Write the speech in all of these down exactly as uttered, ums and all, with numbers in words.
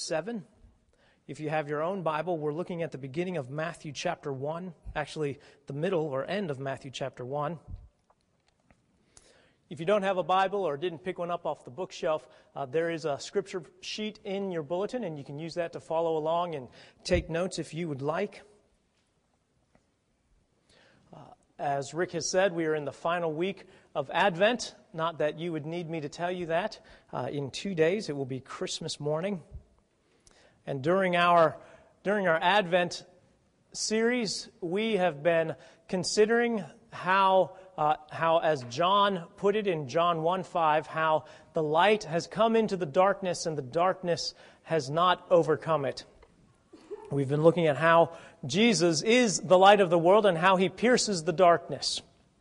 seven. If you have your own Bible, we're looking at the beginning of Matthew chapter one, actually the middle or end of Matthew chapter one. If you don't have a Bible or didn't pick one up off the bookshelf, uh, there is a scripture sheet in your bulletin, and you can use that to follow along and take notes if you would like. Uh, as Rick has said, we are in the final week of Advent. Not that you would need me to tell you that. Uh, in two days, it will be Christmas morning. And during our during our Advent series, we have been considering how, uh, how, as John put it in John one five, how the light has come into the darkness and the darkness has not overcome it. We've been looking at how Jesus is the light of the world and how he pierces the darkness.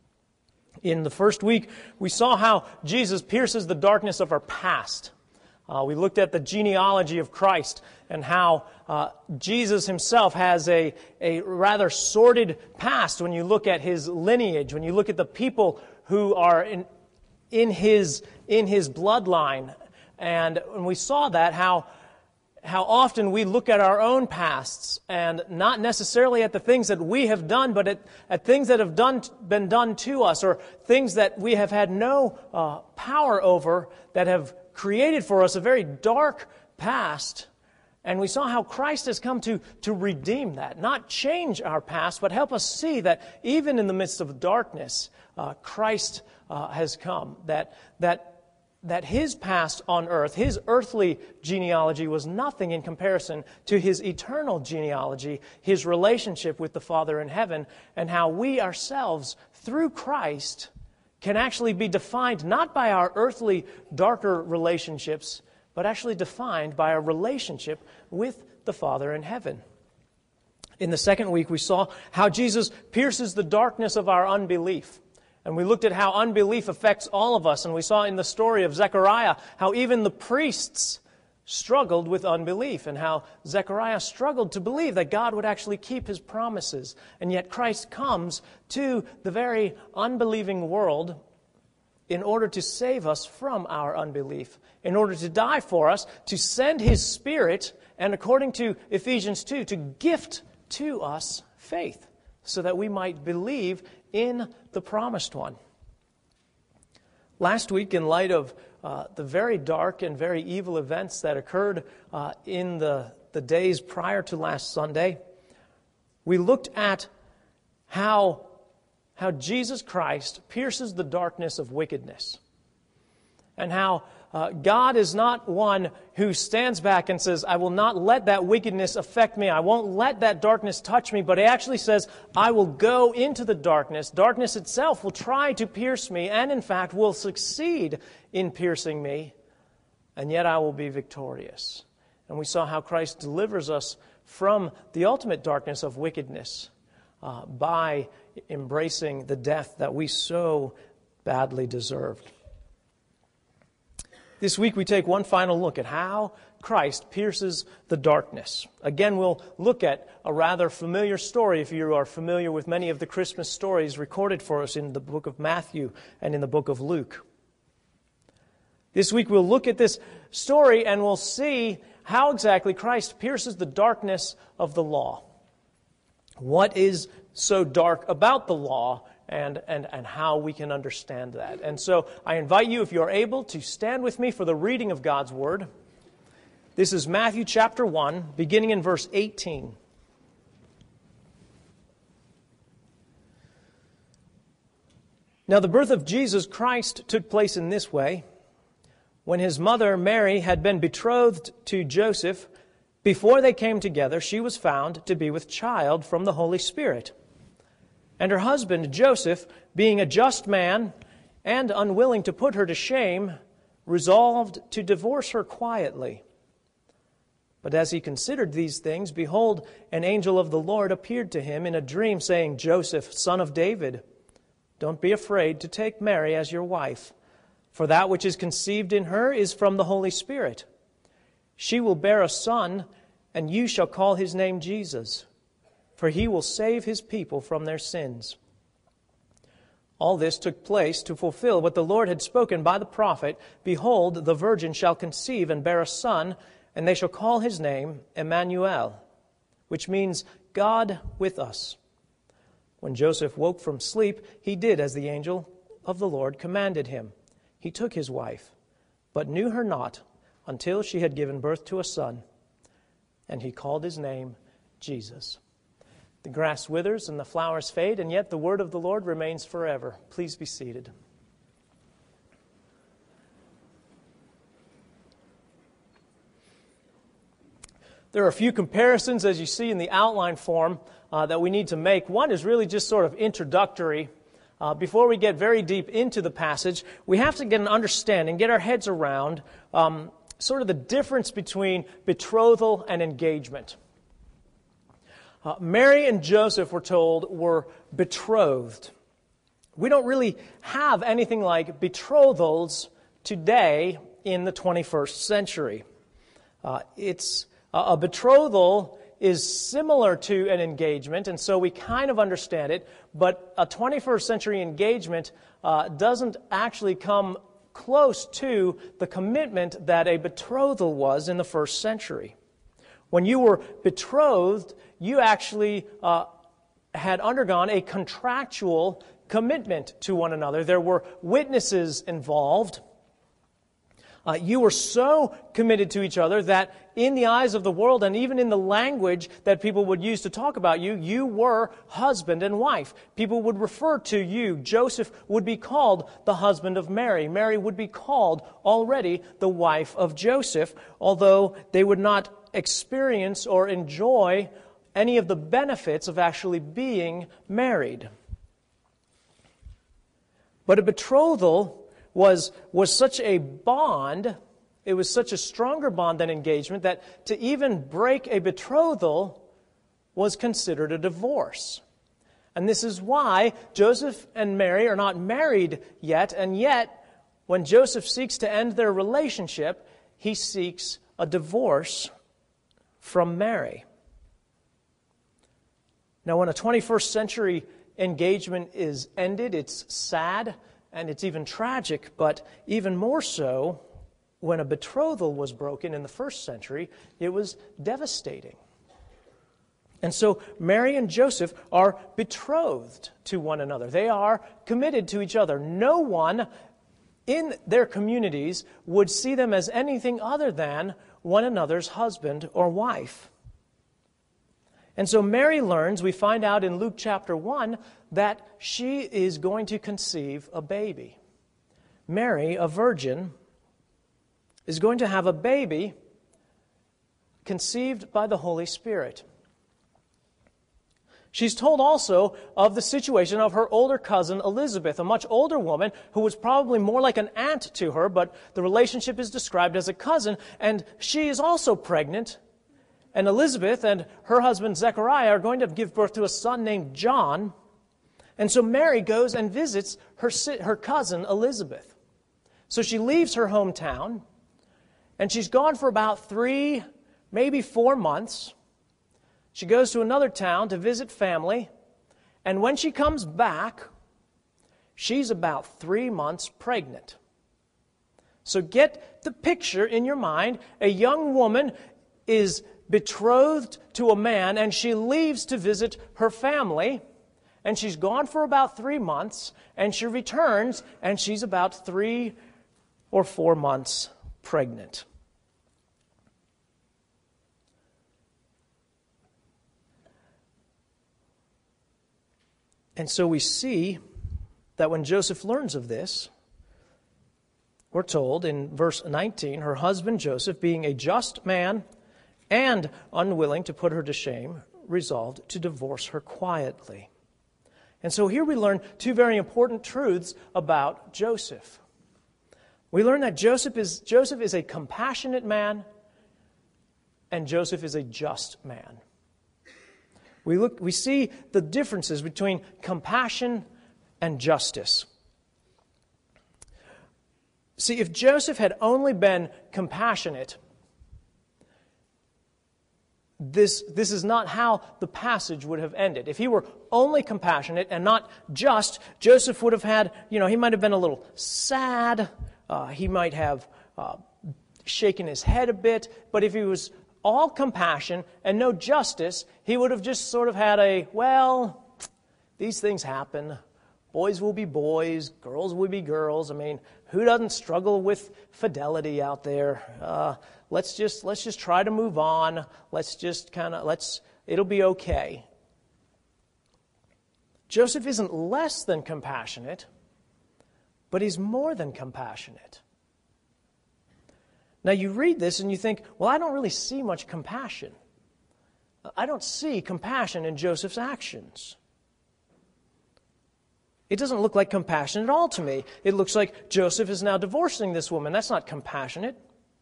In the first week, we saw how Jesus pierces the darkness of our past. Uh, we looked at the genealogy of Christ and how uh, Jesus himself has a, a rather sordid past when you look at his lineage, when you look at the people who are in, in, his, in his bloodline. And when we saw that, how, how often we look at our own pasts and not necessarily at the things that we have done, but at, at things that have done, been done to us, or things that we have had no uh, power over, that have created for us a very dark past. And we saw how Christ has come to, to redeem that, not change our past, but help us see that even in the midst of darkness, uh, Christ uh, has come. That, that, that his past on earth, his earthly genealogy, was nothing in comparison to his eternal genealogy, his relationship with the Father in heaven, and how we ourselves, through Christ, can actually be defined not by our earthly, darker relationships, but actually defined by our relationship with the Father in heaven. In the second week, we saw how Jesus pierces the darkness of our unbelief. And we looked at how unbelief affects all of us. And we saw in the story of Zechariah how even the priests struggled with unbelief, and how Zechariah struggled to believe that God would actually keep his promises. And yet Christ comes to the very unbelieving world in order to save us from our unbelief, in order to die for us, to send his Spirit, and according to Ephesians two, to gift to us faith, so that we might believe in the promised one. Last week, in light of uh, the very dark and very evil events that occurred uh, in the, the days prior to last Sunday, we looked at how, how Jesus Christ pierces the darkness of wickedness, and how uh, God is not one who stands back and says, I will not let that wickedness affect me. I won't let that darkness touch me. But he actually says, I will go into the darkness. Darkness itself will try to pierce me, and in fact will succeed in piercing me. And yet I will be victorious. And we saw how Christ delivers us from the ultimate darkness of wickedness uh, by embracing the death that we so badly deserved. This week we take one final look at how Christ pierces the darkness. Again, we'll look at a rather familiar story if you are familiar with many of the Christmas stories recorded for us in the book of Matthew and in the book of Luke. This week we'll look at this story and we'll see how exactly Christ pierces the darkness of the law. What is so dark about the law, and, and, and how we can understand that. And so I invite you, if you're able, to stand with me for the reading of God's Word. This is Matthew chapter one, beginning in verse eighteen. Now the birth of Jesus Christ took place in this way. When his mother Mary had been betrothed to Joseph, before they came together, she was found to be with child from the Holy Spirit. And her husband, Joseph, being a just man and unwilling to put her to shame, resolved to divorce her quietly. But as he considered these things, behold, an angel of the Lord appeared to him in a dream, saying, Joseph, son of David, don't be afraid to take Mary as your wife, for that which is conceived in her is from the Holy Spirit. She will bear a son, and you shall call his name Jesus, for he will save his people from their sins. All this took place to fulfill what the Lord had spoken by the prophet, Behold, the virgin shall conceive and bear a son, and they shall call his name Emmanuel, which means God with us. When Joseph woke from sleep, he did as the angel of the Lord commanded him. He took his wife, but knew her not until she had given birth to a son, and he called his name Jesus. The grass withers and the flowers fade, and yet the word of the Lord remains forever. Please be seated. There are a few comparisons, as you see in the outline form, uh, that we need to make. One is really just sort of introductory. Uh, before we get very deep into the passage, we have to get an understanding, get our heads around um, sort of the difference between betrothal and engagement. Uh, Mary and Joseph, we're told, were betrothed. We don't really have anything like betrothals today in the twenty-first century. Uh, it's uh, a betrothal is similar to an engagement, and so we kind of understand it, but a twenty-first century engagement uh, doesn't actually come close to the commitment that a betrothal was in the first century. When you were betrothed, you actually uh, had undergone a contractual commitment to one another. There were witnesses involved. Uh, you were so committed to each other that in the eyes of the world and even in the language that people would use to talk about you, you were husband and wife. People would refer to you. Joseph would be called the husband of Mary. Mary would be called already the wife of Joseph, although they would not experience or enjoy any of the benefits of actually being married. But a betrothal was, was such a bond, it was such a stronger bond than engagement, that to even break a betrothal was considered a divorce. And this is why Joseph and Mary are not married yet, and yet when Joseph seeks to end their relationship, he seeks a divorce from Mary. Now, when a twenty-first century engagement is ended, it's sad and it's even tragic, but even more so, when a betrothal was broken in the first century, it was devastating. And so Mary and Joseph are betrothed to one another. They are committed to each other. No one in their communities would see them as anything other than one another's husband or wife. And so Mary learns, we find out in Luke chapter one, that she is going to conceive a baby. Mary, a virgin, is going to have a baby conceived by the Holy Spirit. She's told also of the situation of her older cousin Elizabeth, a much older woman who was probably more like an aunt to her, but the relationship is described as a cousin, and she is also pregnant. And Elizabeth and her husband Zechariah are going to give birth to a son named John. And so Mary goes and visits her, her cousin Elizabeth. So she leaves her hometown, and she's gone for about three, maybe four months. She goes to another town to visit family, and when she comes back, she's about three months pregnant. So get the picture in your mind. A young woman is betrothed to a man, and she leaves to visit her family, and she's gone for about three months, and she returns, and she's about three or four months pregnant. And so we see that when Joseph learns of this, we're told in verse nineteen, her husband Joseph, being a just man and unwilling to put her to shame, resolved to divorce her quietly. And so here we learn two very important truths about Joseph. We learn that Joseph is, Joseph is a compassionate man, and Joseph is a just man. We look, we see the differences between compassion and justice. See, if Joseph had only been compassionate, This, this is not how the passage would have ended. If he were only compassionate and not just, Joseph would have had, you know, he might have been a little sad. Uh, he might have uh, shaking his head a bit, but if he was all compassion and no justice, he would have just sort of had a, well, these things happen. Boys will be boys, girls will be girls. I mean, who doesn't struggle with fidelity out there? Uh, let's just let's just try to move on. Let's just kind of let's it'll be okay. Joseph isn't less than compassionate, but he's more than compassionate. Now you read this and you think, well, I don't really see much compassion. I don't see compassion in Joseph's actions. It doesn't look like compassion at all to me. It looks like Joseph is now divorcing this woman. That's not compassionate.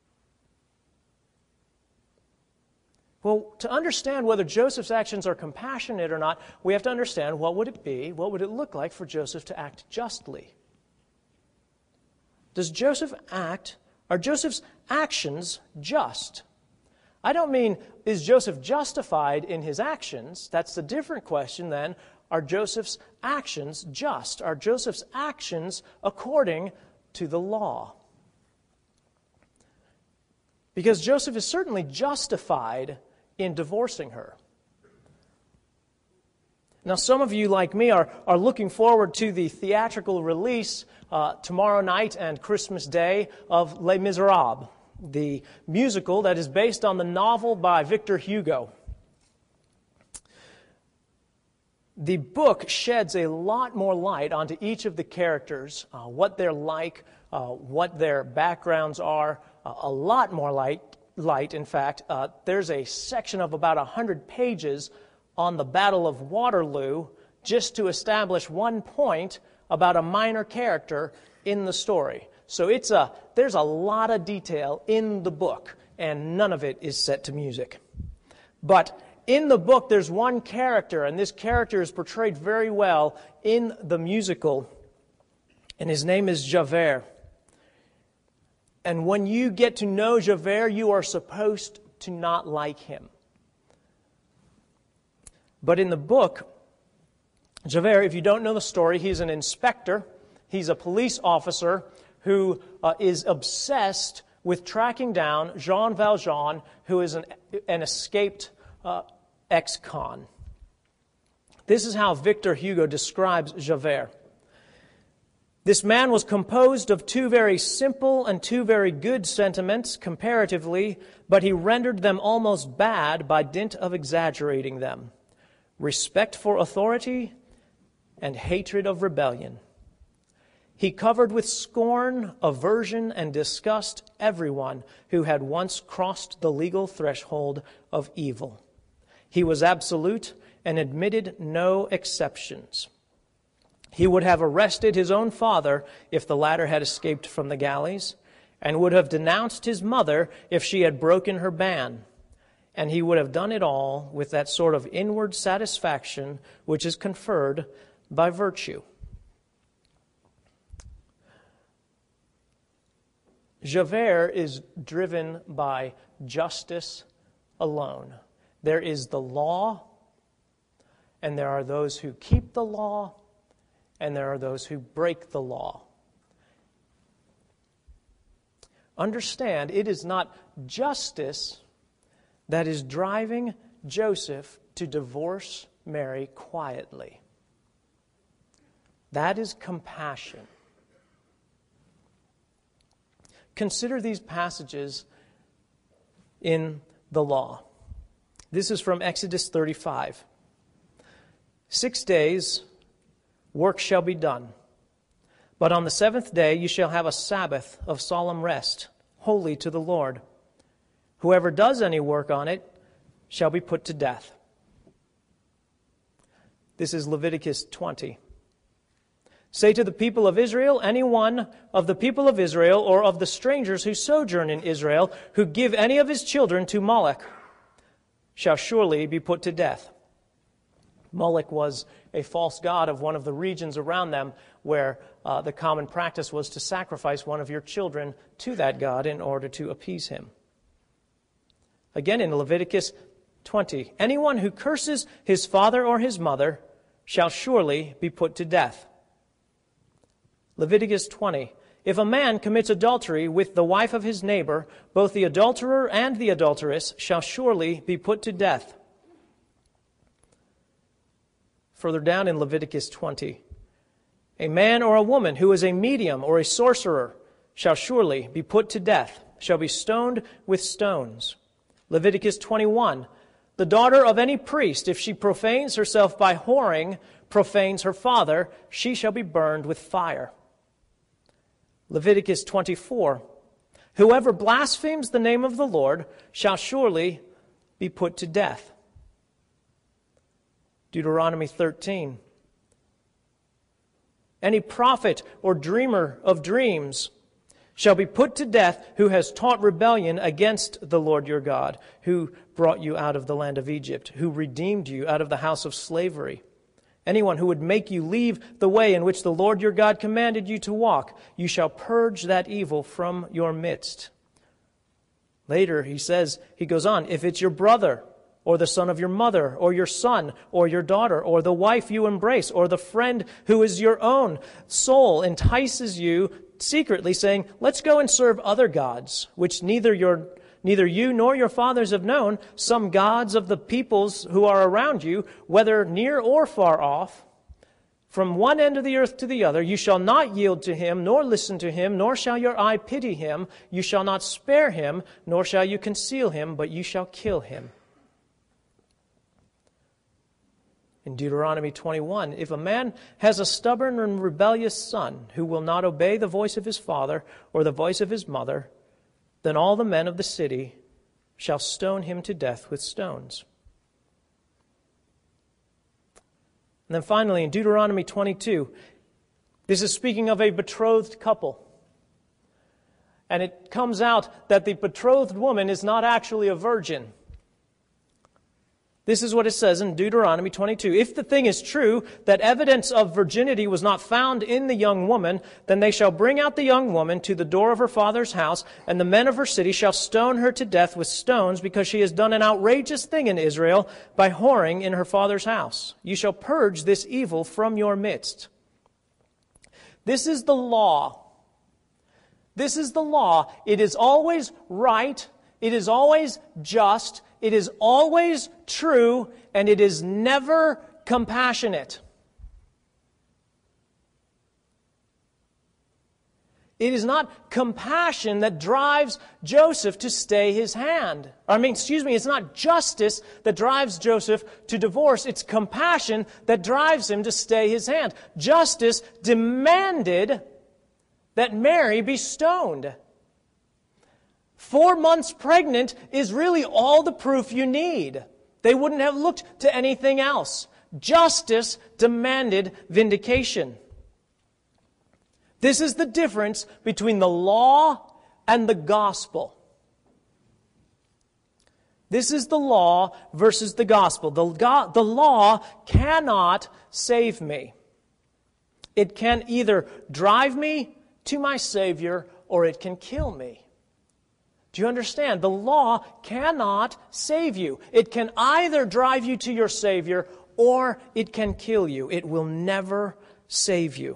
Well, to understand whether Joseph's actions are compassionate or not, we have to understand what would it be, what would it look like for Joseph to act justly. Does Joseph act, are Joseph's actions just? I don't mean, is Joseph justified in his actions? That's a different question than, are Joseph's actions just? Are Joseph's actions according to the law? Because Joseph is certainly justified in divorcing her. Now, some of you, like me, are, are looking forward to the theatrical release uh, tomorrow night and Christmas Day of Les Miserables, the musical that is based on the novel by Victor Hugo. The book sheds a lot more light onto each of the characters, uh, what they're like, uh, what their backgrounds are, uh, a lot more light, light in fact. Uh, there's a section of about one hundred pages on the Battle of Waterloo just to establish one point about a minor character in the story. So it's a there's a lot of detail in the book, and none of it is set to music. But in the book, there's one character, and this character is portrayed very well in the musical, and his name is Javert. And when you get to know Javert, you are supposed to not like him. But in the book, Javert, if you don't know the story, he's an inspector. He's a police officer who uh, is obsessed with tracking down Jean Valjean, who is an, an escaped uh, ex-con. This is how Victor Hugo describes Javert. This man was composed of two very simple and two very good sentiments comparatively, but he rendered them almost bad by dint of exaggerating them. Respect for authority and hatred of rebellion. He covered with scorn, aversion, and disgust everyone who had once crossed the legal threshold of evil. He was absolute and admitted no exceptions. He would have arrested his own father if the latter had escaped from the galleys, and would have denounced his mother if she had broken her ban. And he would have done it all with that sort of inward satisfaction which is conferred by virtue. Javert is driven by justice alone. There is the law, and there are those who keep the law, and there are those who break the law. Understand, it is not justice that is driving Joseph to divorce Mary quietly. That is compassion. Consider these passages in the law. This is from Exodus thirty-five. Six days work shall be done, but on the seventh day you shall have a Sabbath of solemn rest, holy to the Lord. Whoever does any work on it shall be put to death. This is Leviticus twenty. Say to the people of Israel, any one of the people of Israel or of the strangers who sojourn in Israel, who give any of his children to Moloch, shall surely be put to death. Moloch was a false god of one of the regions around them where uh, the common practice was to sacrifice one of your children to that god in order to appease him. Again in Leviticus twenty, anyone who curses his father or his mother shall surely be put to death. Leviticus twenty, If a man commits adultery with the wife of his neighbor, both the adulterer and the adulteress shall surely be put to death. Further down in Leviticus twenty, a man or a woman who is a medium or a sorcerer shall surely be put to death, shall be stoned with stones. Leviticus twenty-one, the daughter of any priest, if she profanes herself by whoring, profanes her father, she shall be burned with fire. Leviticus twenty-four, whoever blasphemes the name of the Lord shall surely be put to death. Deuteronomy thirteen, any prophet or dreamer of dreams shall be put to death who has taught rebellion against the Lord your God, who brought you out of the land of Egypt, who redeemed you out of the house of slavery. Anyone who would make you leave the way in which the Lord your God commanded you to walk, you shall purge that evil from your midst. Later, he says, he goes on, if it's your brother, or the son of your mother, or your son, or your daughter, or the wife you embrace, or the friend who is your own soul entices you secretly, saying, let's go and serve other gods, which neither your neither you nor your fathers have known, some gods of the peoples who are around you, whether near or far off, from one end of the earth to the other, you shall not yield to him, nor listen to him, nor shall your eye pity him. You shall not spare him, nor shall you conceal him, but you shall kill him. In Deuteronomy twenty-one, if a man has a stubborn and rebellious son who will not obey the voice of his father or the voice of his mother, then all the men of the city shall stone him to death with stones. And then finally, in Deuteronomy twenty-two, this is speaking of a betrothed couple. And it comes out that the betrothed woman is not actually a virgin. This is what it says in Deuteronomy twenty-two. If the thing is true that evidence of virginity was not found in the young woman, then they shall bring out the young woman to the door of her father's house, and the men of her city shall stone her to death with stones, because she has done an outrageous thing in Israel by whoring in her father's house. You shall purge this evil from your midst. This is the law. This is the law. It is always right. It is always just. It is always true, and it is never compassionate. It is not compassion that drives Joseph to stay his hand. I mean, excuse me, it's not justice that drives Joseph to divorce. It's compassion that drives him to stay his hand. Justice demanded that Mary be stoned. Four months pregnant is really all the proof you need. They wouldn't have looked to anything else. Justice demanded vindication. This is the difference between the law and the gospel. This is the law versus the gospel. The, go- the law cannot save me. It can either drive me to my Savior or it can kill me. Do you understand? The law cannot save you. It can either drive you to your Savior or it can kill you. It will never save you.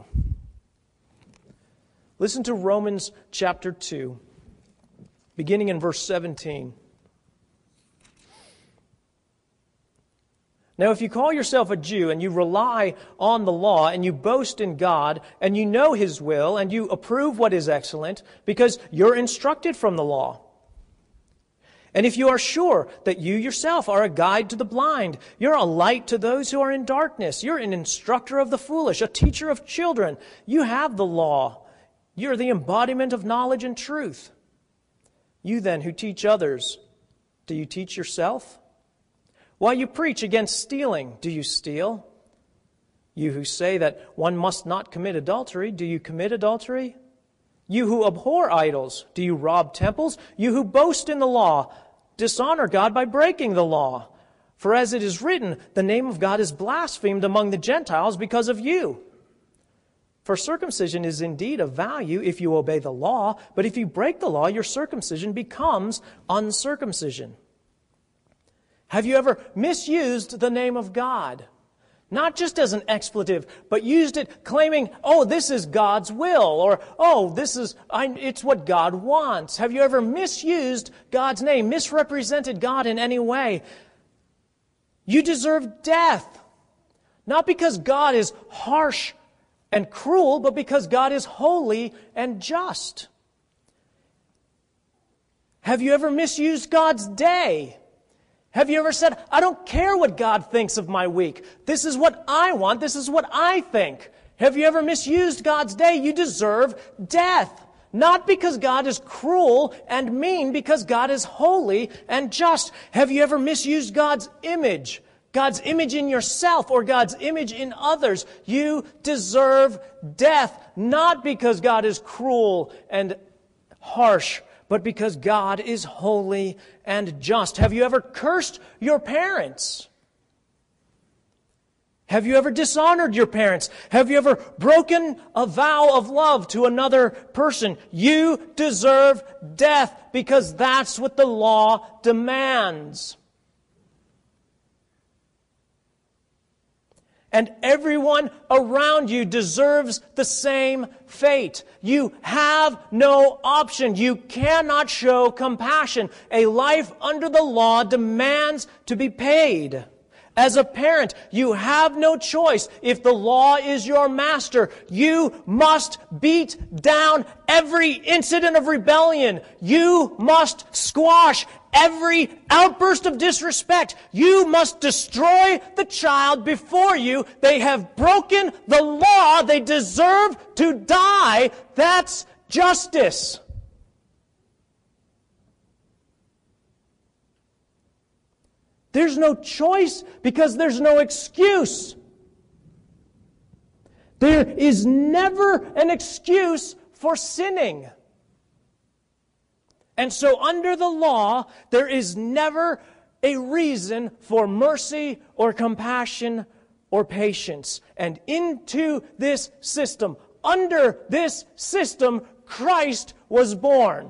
Listen to Romans chapter two, beginning in verse seventeen. Now, if you call yourself a Jew and you rely on the law and you boast in God and you know His will and you approve what is excellent because you're instructed from the law, and if you are sure that you yourself are a guide to the blind, you're a light to those who are in darkness, you're an instructor of the foolish, a teacher of children, you have the law, you're the embodiment of knowledge and truth. You then who teach others, do you teach yourself? While you preach against stealing, do you steal? You who say that one must not commit adultery, do you commit adultery? You who abhor idols, do you rob temples? You who boast in the law, dishonor God by breaking the law. For as it is written, the name of God is blasphemed among the Gentiles because of you. For circumcision is indeed of value if you obey the law, but if you break the law, your circumcision becomes uncircumcision. Have you ever misused the name of God? Not just as an expletive, but used it claiming, oh, this is God's will, or, oh, this is, I, it's what God wants. Have you ever misused God's name, misrepresented God in any way? You deserve death. Not because God is harsh and cruel, but because God is holy and just. Have you ever misused God's day? Have you ever said, I don't care what God thinks of my week. This is what I want. This is what I think. Have you ever misused God's day? You deserve death. Not because God is cruel and mean, because God is holy and just. Have you ever misused God's image? God's image in yourself or God's image in others? You deserve death. Not because God is cruel and harsh, but because God is holy and just. Have you ever cursed your parents? Have you ever dishonored your parents? Have you ever broken a vow of love to another person? You deserve death because that's what the law demands. And everyone around you deserves the same fate. You have no option. You cannot show compassion. A life under the law demands to be paid. As a parent, you have no choice. If the law is your master, you must beat down every incident of rebellion. You must squash every outburst of disrespect. You must destroy the child before you. They have broken the law. They deserve to die. That's justice. There's no choice because there's no excuse. There is never an excuse for sinning. And so under the law, there is never a reason for mercy or compassion or patience. And into this system, under this system, Christ was born.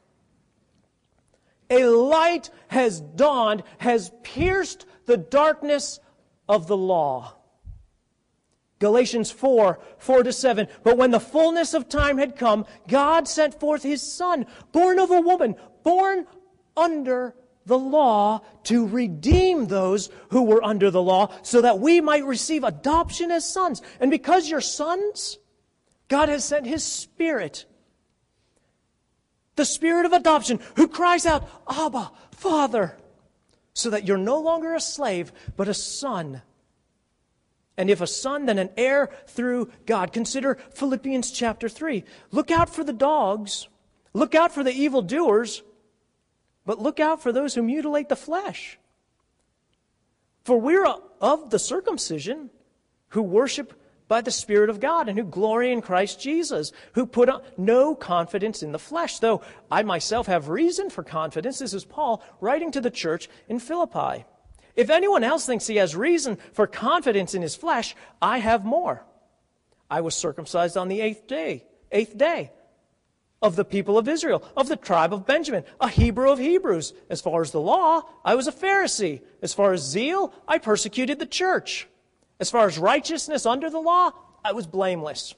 A light has dawned, has pierced the darkness of the law. Galatians four, four to seven. But when the fullness of time had come, God sent forth His Son, born of a woman, born under the law, to redeem those who were under the law, so that we might receive adoption as sons. And because you're sons, God has sent His Spirit, the Spirit of adoption, who cries out, Abba, Father, so that you're no longer a slave, but a son. And if a son, then an heir through God. Consider Philippians chapter three. Look out for the dogs. Look out for the evildoers. But look out for those who mutilate the flesh. For we're of the circumcision who worship by the Spirit of God and who glory in Christ Jesus, who put on no confidence in the flesh, though I myself have reason for confidence. This is Paul writing to the church in Philippi. If anyone else thinks he has reason for confidence in his flesh, I have more. I was circumcised on the eighth day, eighth day of the people of Israel, of the tribe of Benjamin, a Hebrew of Hebrews. As far as the law, I was a Pharisee. As far as zeal, I persecuted the church. As far as righteousness under the law, I was blameless.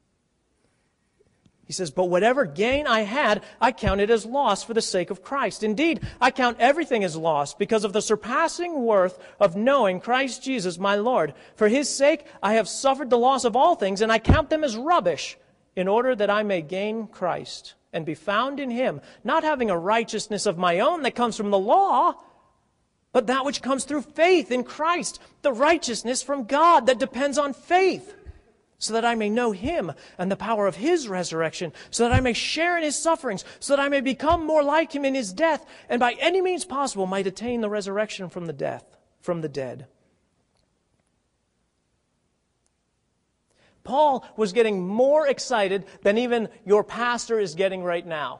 He says, but whatever gain I had, I counted as loss for the sake of Christ. Indeed, I count everything as loss because of the surpassing worth of knowing Christ Jesus my Lord. For His sake, I have suffered the loss of all things, and I count them as rubbish, in order that I may gain Christ and be found in Him, not having a righteousness of my own that comes from the law, but that which comes through faith in Christ, the righteousness from God that depends on faith, so that I may know Him and the power of His resurrection, so that I may share in His sufferings, so that I may become more like Him in His death, and by any means possible might attain the resurrection from the death, from the dead. Paul was getting more excited than even your pastor is getting right now.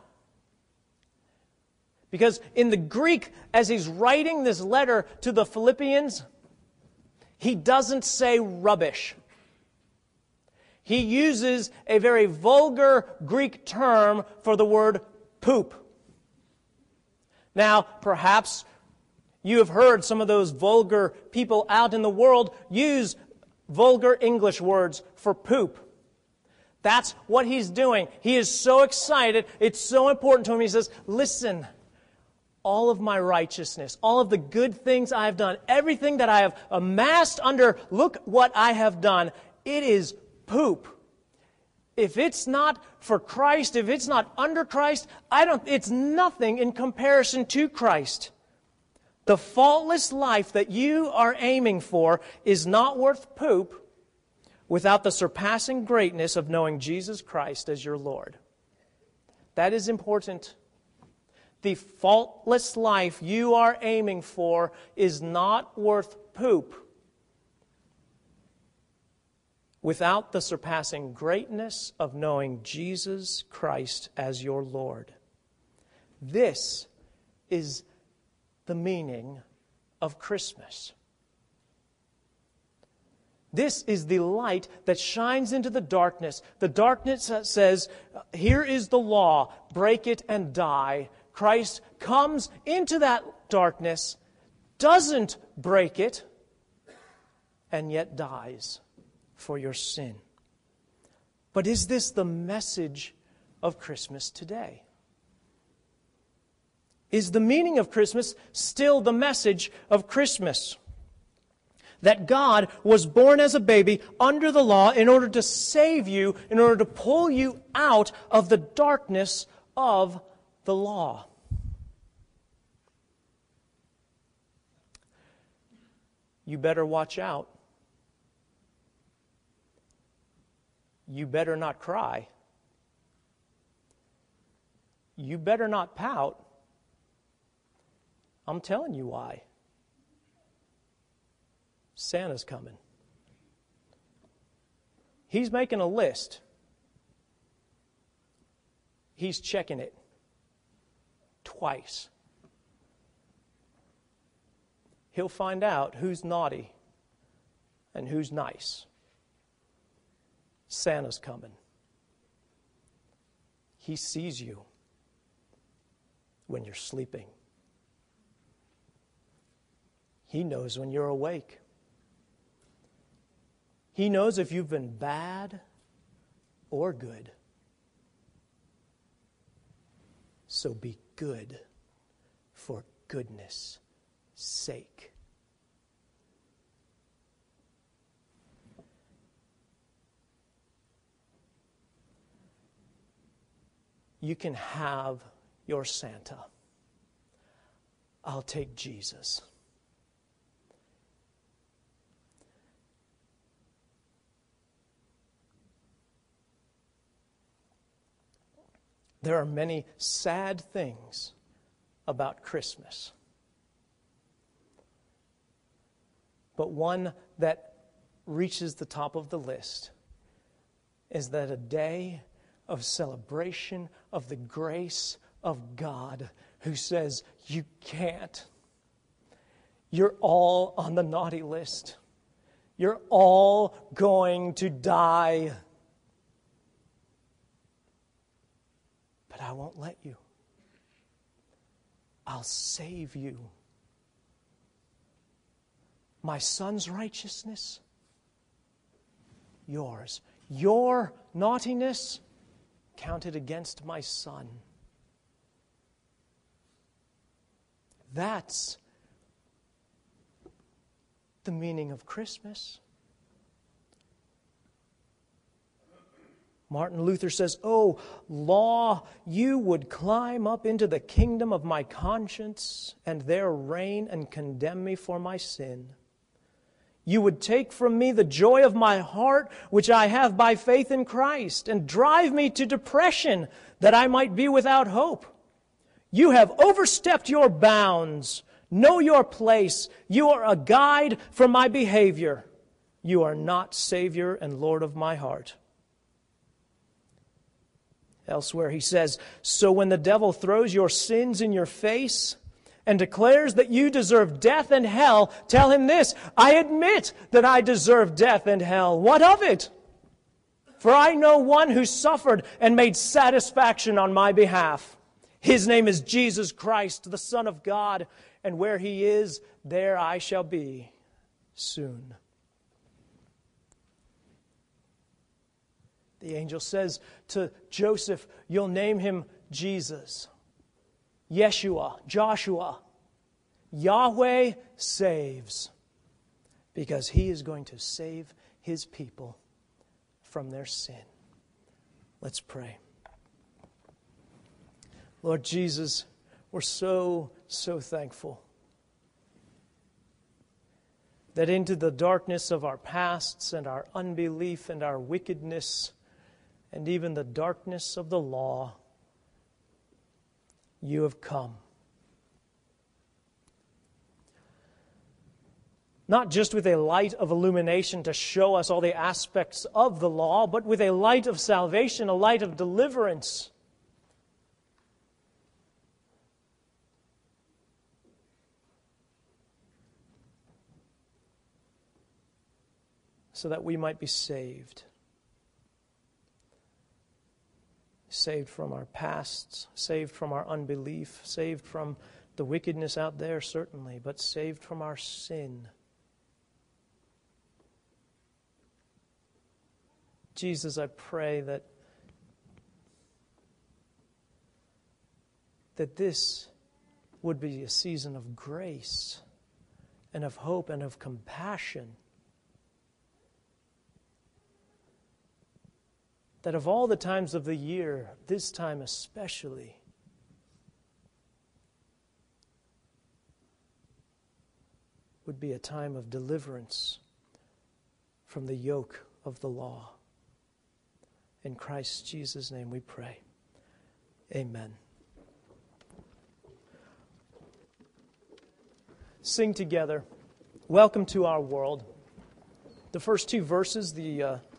Because in the Greek, as he's writing this letter to the Philippians, he doesn't say rubbish. He uses a very vulgar Greek term for the word poop. Now, perhaps You have heard some of those vulgar people out in the world use vulgar English words for poop. That's what he's doing. He is so excited. It's so important to him. He says, listen, all of my righteousness, all of the good things I have done, everything that I have amassed under, look what I have done. It is poop. If it's not for Christ, if it's not under Christ, I don't, it's nothing in comparison to Christ. The faultless life that you are aiming for is not worth poop without the surpassing greatness of knowing Jesus Christ as your Lord. That is important. The faultless life you are aiming for is not worth poop without the surpassing greatness of knowing Jesus Christ as your Lord. This is the meaning of Christmas. This is the light that shines into the darkness. The darkness that says, here is the law, break it and die. Christ comes into that darkness, doesn't break it, and yet dies for your sin. But is this the message of Christmas today? Is the meaning of Christmas still the message of Christmas? That God was born as a baby under the law in order to save you, in order to pull you out of the darkness of the law. You better watch out. You better not cry. You better not pout. I'm telling you why. Santa's coming. He's making a list. He's checking it twice. He'll find out who's naughty and who's nice. Santa's coming. He sees you when you're sleeping. He knows when you're awake. He knows if you've been bad or good. So be good for goodness' sake. You can have your Santa. I'll take Jesus. There are many sad things about Christmas. But one that reaches the top of the list is that a day of celebration of the grace of God who says, you can't. You're all on the naughty list. You're all going to die. But I won't let you. I'll save you. My son's righteousness, yours. Your naughtiness, counted against my son. That's the meaning of Christmas. Martin Luther says, "Oh, law, you would climb up into the kingdom of my conscience and there reign and condemn me for my sin. You would take from me the joy of my heart, which I have by faith in Christ, and drive me to depression that I might be without hope. You have overstepped your bounds. Know your place. You are a guide for my behavior. You are not Savior and Lord of my heart." Elsewhere he says, "So when the devil throws your sins in your face and declares that you deserve death and hell, tell him this, I admit that I deserve death and hell. What of it? For I know one who suffered and made satisfaction on my behalf. His name is Jesus Christ, the Son of God, and where He is, there I shall be soon. The angel says to Joseph, you'll name him Jesus, Yeshua, Joshua. Yahweh saves, because He is going to save His people from their sin. Let's pray. Lord Jesus, we're so, so thankful that into the darkness of our pasts and our unbelief and our wickedness and even the darkness of the law, You have come. Not just with a light of illumination to show us all the aspects of the law, but with a light of salvation, a light of deliverance. So that we might be saved. Saved from our pasts, saved from our unbelief, saved from the wickedness out there, certainly, but saved from our sin. Jesus, I pray that, that this would be a season of grace and of hope and of compassion. That of all the times of the year, this time especially, would be a time of deliverance from the yoke of the law. In Christ Jesus' name we pray. Amen. Sing together, Welcome to Our World. The first two verses, the uh,